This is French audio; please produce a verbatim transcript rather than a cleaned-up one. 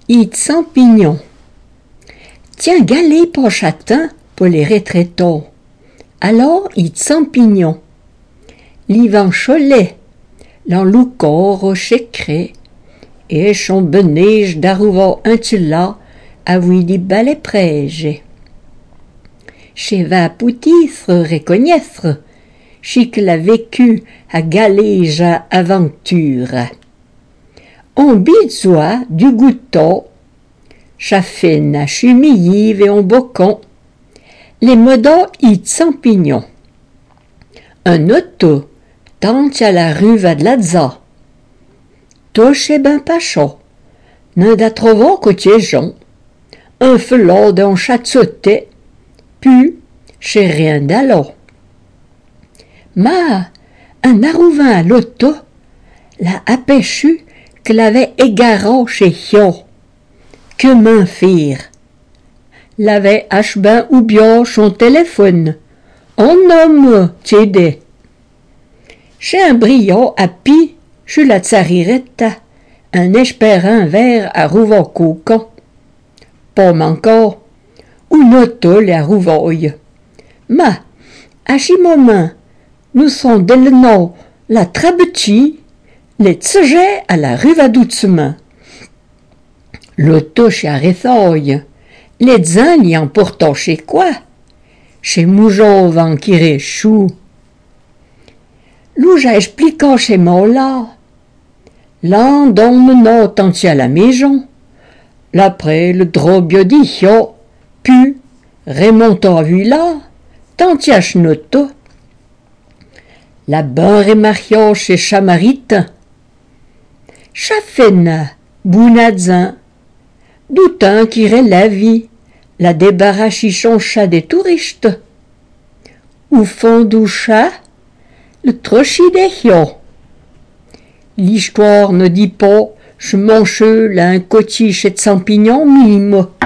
It champignon. Tiens, galé pas châtain pour les retraitants. Alors, it champignon. L'ivan cholet, l'en loucor au chécré, et son benège d'arrouva un tula, à oui di balai prège. Chez va poutisre reconnaître, chic l'a vécu à galége à aventure. On bizoa du gouton, chaffine à chumillive et en bocon, les modos it champignon. Un auto, tant à la rue va de l'Adza. Touche ben pas chaud, n'en da trouvant que tiéjon, un felot d'un chatsoté, puis chez rien d'allo. Ma, un arrouvin à l'auto, l'a apêchu que l'avait égarant chez Hio. Que m'en faire? L'avait achben ou bien son téléphone. En homme, t'aidé. Chez un brillant à pi, je la tsariretta, un espérin vert à rouva-coucan. Pomme encore, ou notol à rouvaille. Ma, à chi moment, nous sommes de le nom, la trabetie, les tsejets à la rue Vadoutsement. L'auto chez Aréthoye, les dzins y emportant chez quoi? Chez Moujov en Kiréchou. L'où j'ai expliqué chez Mola. L'an dont menant tant à la maison. L'après le drobio d'Ichio, puis remontant à Villa, tant à Chnoto. La barre et Mario chez Chamarite. Chafena, Bounadzin, doutin qui la vie, la débarrachichon chat des touristes. Au fond du chat, le trochi des hios. L'histoire ne dit pas, je mange là un cotiche et de champignons mime.